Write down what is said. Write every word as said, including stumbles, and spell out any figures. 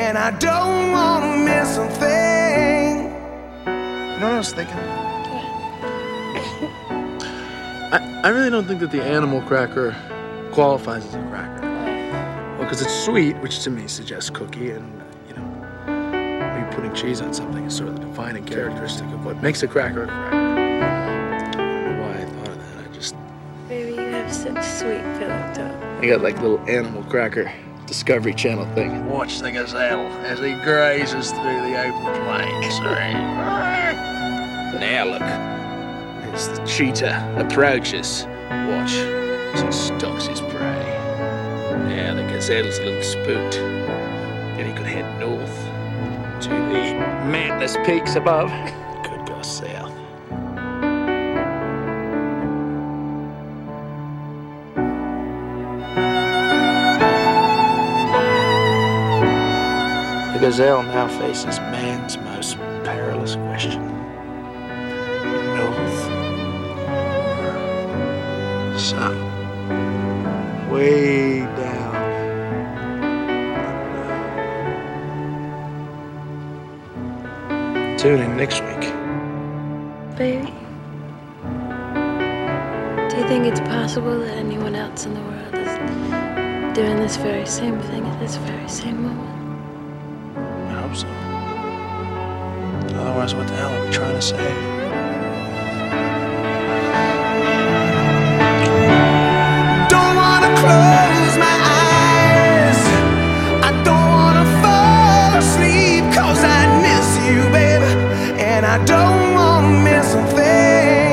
and I don't want to miss a thing. You know what I was thinking? I, I really don't think that the animal cracker qualifies as a cracker. Well, because it's sweet, which to me suggests cookie, and, you know, maybe putting cheese on something is sort of the defining characteristic of what makes a cracker a cracker. I don't know why I thought of that. I just... Baby, you have such sweet pillow talk. I got like little animal cracker Discovery Channel thing. Watch the gazelle as he grazes through the open plains. Now look, as the cheetah approaches, watch as he stalks his prey. Now the gazelle's a little spooked. Then he could head north to the mountainous peaks above. Could go south. The gazelle now faces man's most perilous question. North or south? Way down under. Tune in next week. Baby, do you think it's possible that anyone else in the world is doing this very same thing at this very same moment? I hope so. Otherwise, what the hell are we trying to save? Close my eyes. I don't wanna fall asleep, 'cause I miss you, baby, and I don't wanna miss a thing.